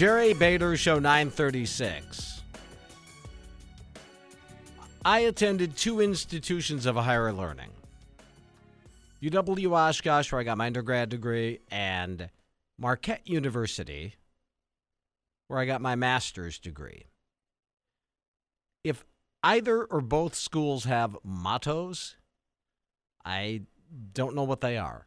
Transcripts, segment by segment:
Jerry Bader Show 936. I attended two institutions of higher learning. UW Oshkosh, where I got my undergrad degree, and Marquette University, where I got my master's degree. If either or both schools have mottos, I don't know what they are.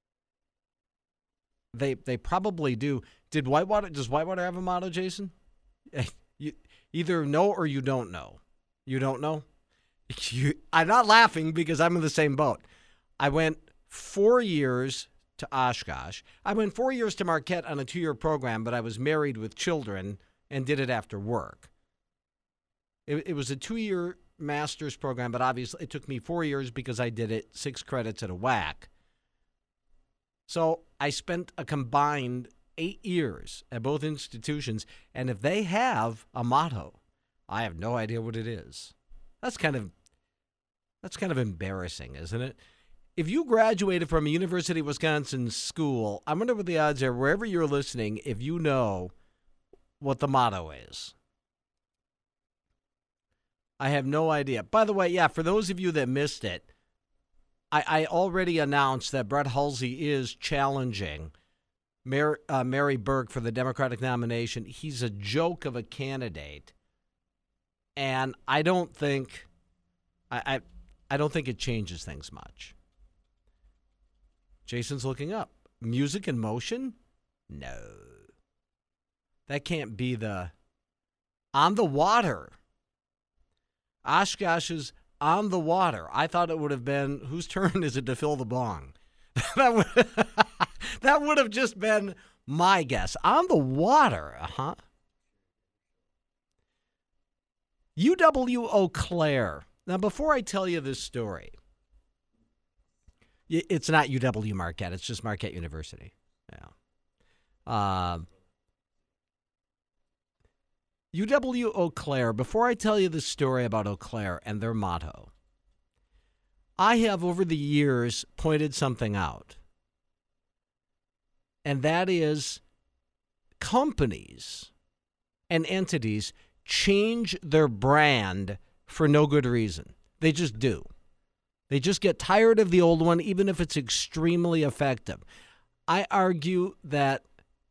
They probably do. Does Whitewater have a motto, Jason? You either know or you don't know. You don't know? I'm not laughing because I'm in the same boat. I went 4 years to Oshkosh. I went 4 years to Marquette on a 2-year program, but I was married with children and did it after work. It was a 2-year master's program, but obviously it took me 4 years because I did it 6 credits at a whack. So I spent a combined 8 years at both institutions, and if they have a motto, I have no idea what it is. That's kind of embarrassing, isn't it? If you graduated from a University of Wisconsin school, I wonder what the odds are, wherever you're listening, if you know what the motto is. I have no idea. By the way, yeah, for those of you that missed it, I already announced that Brett Halsey is challenging Mary Burke for the Democratic nomination. He's a joke of a candidate, and I don't think it changes things much. Jason's looking up. Music in Motion? No. That can't be the On the Water. Oshkosh's On the Water. I thought it would have been, whose turn is it to fill the bong? That would have just been my guess. On the Water, UW Eau Claire. Now, before I tell you this story, it's not UW Marquette. It's just Marquette University. Yeah. UW Eau Claire, before I tell you the story about Eau Claire and their motto, I have over the years pointed something out. And that is companies and entities change their brand for no good reason. They just do. They just get tired of the old one, even if it's extremely effective. I argue that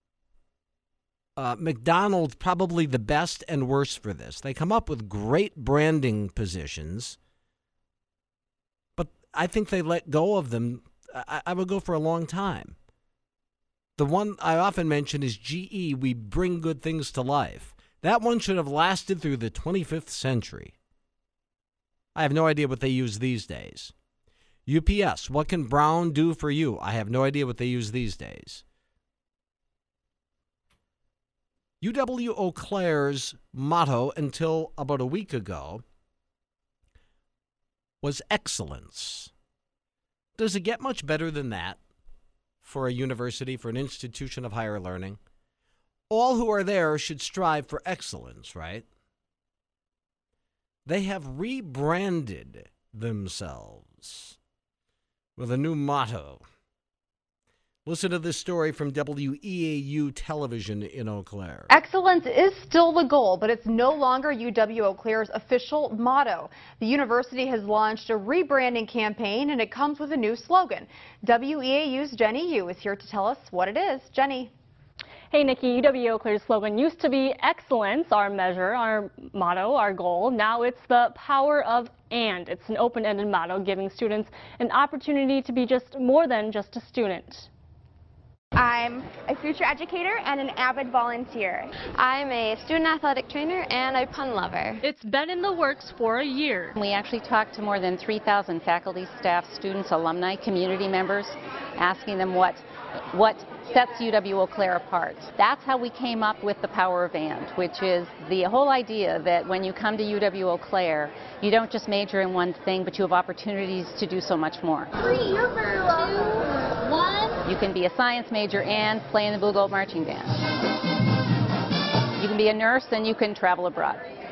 McDonald's probably the best and worst for this. They come up with great branding positions, but I think they let go of them. I would go for a long time. The one I often mention is GE, we bring good things to life. That one should have lasted through the 25th century. I have no idea what they use these days. UPS, what can Brown do for you? I have no idea what they use these days. UW Eau Claire's motto until about a week ago was excellence. Does it get much better than that for a university, for an institution of higher learning? All who are there should strive for excellence, right? They have rebranded themselves with a new motto. Listen to this story from WEAU Television in Eau Claire. Excellence is still the goal, but it's no longer UW Eau Claire's official motto. The university has launched a rebranding campaign, and it comes with a new slogan. WEAU's Jenny Yu is here to tell us what it is. Jenny. Hey, Nikki, UW Eau Claire's slogan used to be excellence, our measure, our motto, our goal. Now it's the power of and. It's an open-ended motto giving students an opportunity to be just more than just a student. I'm a future educator and an avid volunteer. I'm a student athletic trainer and a pun lover. It's been in the works for a year. We actually talked to more than 3,000 faculty, staff, students, alumni, community members, asking them what sets UW Eau Claire apart. That's how we came up with the power of and, which is the whole idea that when you come to UW Eau Claire, you don't just major in one thing, but you have opportunities to do so much more. 3, you're very welcome. 1. You can be a science major and play in the Blue Gold Marching Band. You can be a nurse and you can travel abroad.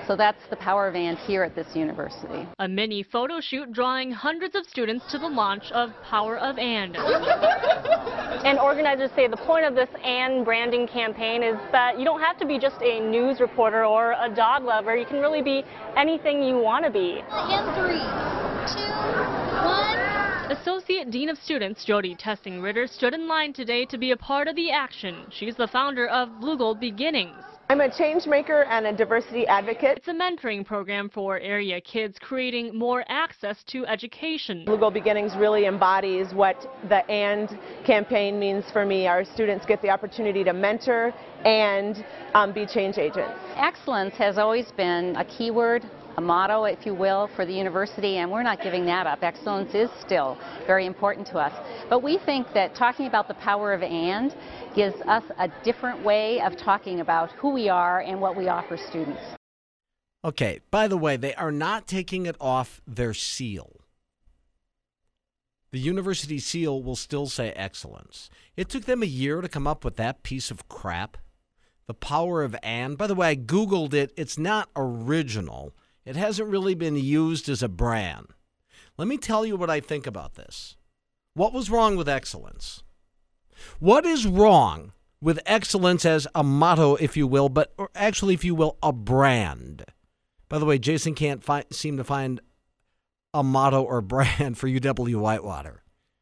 So that's the power of and here at this university. A mini photo shoot drawing hundreds of students to the launch of Power of And. And organizers say the point of this AND branding campaign is that you don't have to be just a news reporter or a dog lover. You can really be anything you want to be. In 3, 2, 1. Associate Dean of Students Jody Tessing Ritter stood in line today to be a part of the action. She's the founder of Blue Gold Beginnings. I'm a change maker and a diversity advocate. It's a mentoring program for area kids, creating more access to education. Blue Gold Beginnings really embodies what the AND campaign means for me. Our students get the opportunity to mentor and be change agents. Excellence has always been a keyword, a motto, if you will, for the university, and we're not giving that up. Excellence is still very important to us. But we think that talking about the power of AND gives us a different way of talking about who we are and what we offer students. Okay, by the way, they are not taking it off their seal. The university seal will still say excellence. It took them a year to come up with that piece of crap. The power of AND. By the way, I Googled it. It's not original. It hasn't really been used as a brand. Let me tell you what I think about this. What was wrong with excellence? What is wrong with excellence as a motto, if you will, or actually, if you will, a brand? By the way, Jason can't seem to find a motto or brand for UW-Whitewater.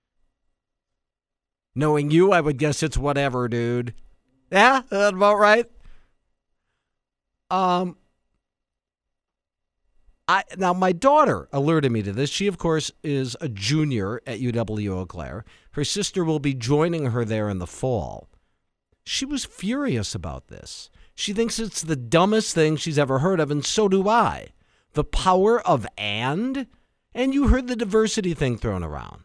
Knowing you, I would guess it's whatever, dude. Yeah, that's about right. Now, my daughter alerted me to this. She, of course, is a junior at UW-Eau Claire. Her sister will be joining her there in the fall. She was furious about this. She thinks it's the dumbest thing she's ever heard of, and so do I. The power of and you heard the diversity thing thrown around.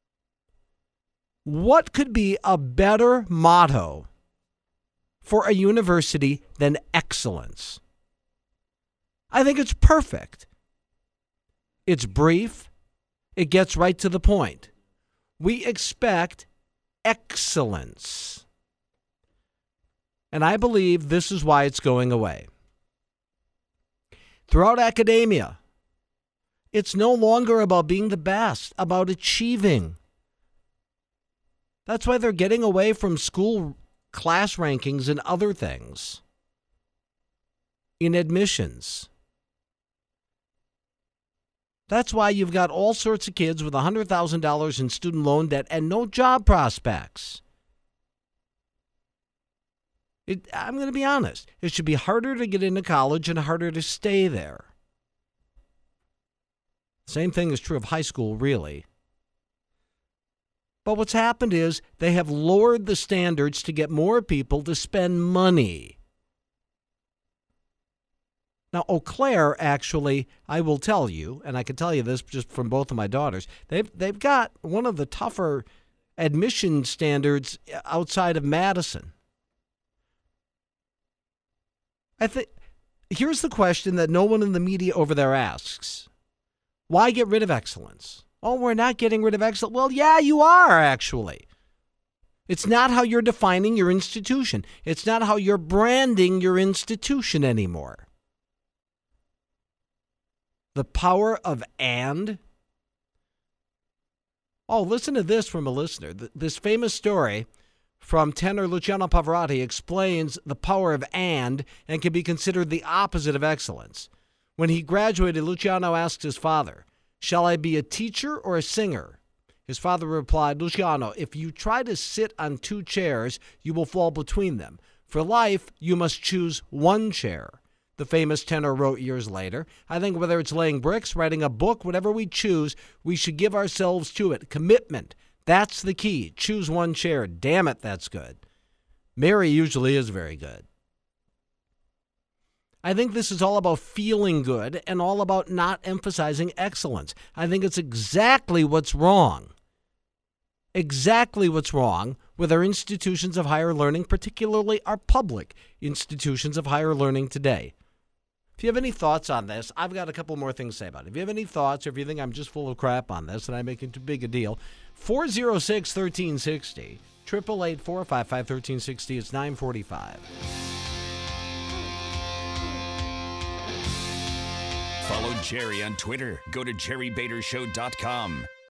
What could be a better motto for a university than excellence? I think it's perfect. It's brief. It gets right to the point. We expect excellence. And I believe this is why it's going away. Throughout academia, it's no longer about being the best, about achieving. That's why they're getting away from school class rankings and other things in admissions. That's why you've got all sorts of kids with $100,000 in student loan debt and no job prospects. I'm going to be honest. It should be harder to get into college and harder to stay there. Same thing is true of high school, really. But what's happened is they have lowered the standards to get more people to spend money. Now, Eau Claire, actually, I will tell you, and I can tell you this just from both of my daughters, they've got one of the tougher admission standards outside of Madison. I think here's the question that no one in the media over there asks. Why get rid of excellence? Oh, we're not getting rid of excellence. Well, yeah, you are, actually. It's not how you're defining your institution. It's not how you're branding your institution anymore. The power of and. Oh, listen to this from a listener. This famous story from tenor Luciano Pavarotti explains the power of and can be considered the opposite of excellence. When he graduated, Luciano asked his father, "Shall I be a teacher or a singer?" His father replied, "Luciano, if you try to sit on two chairs, you will fall between them. For life, you must choose one chair." The famous tenor wrote years later, "I think whether it's laying bricks, writing a book, whatever we choose, we should give ourselves to it. Commitment. That's the key. Choose one chair. Damn it, that's good." Mary usually is very good. I think this is all about feeling good and all about not emphasizing excellence. I think it's exactly what's wrong. Exactly what's wrong with our institutions of higher learning, particularly our public institutions of higher learning today. If you have any thoughts on this, I've got a couple more things to say about it. If you have any thoughts or if you think I'm just full of crap on this and I'm making too big a deal, 406-1360, 888-455-1360. It's 9:45. Jerry on Twitter. Go to jerrybadershow.com.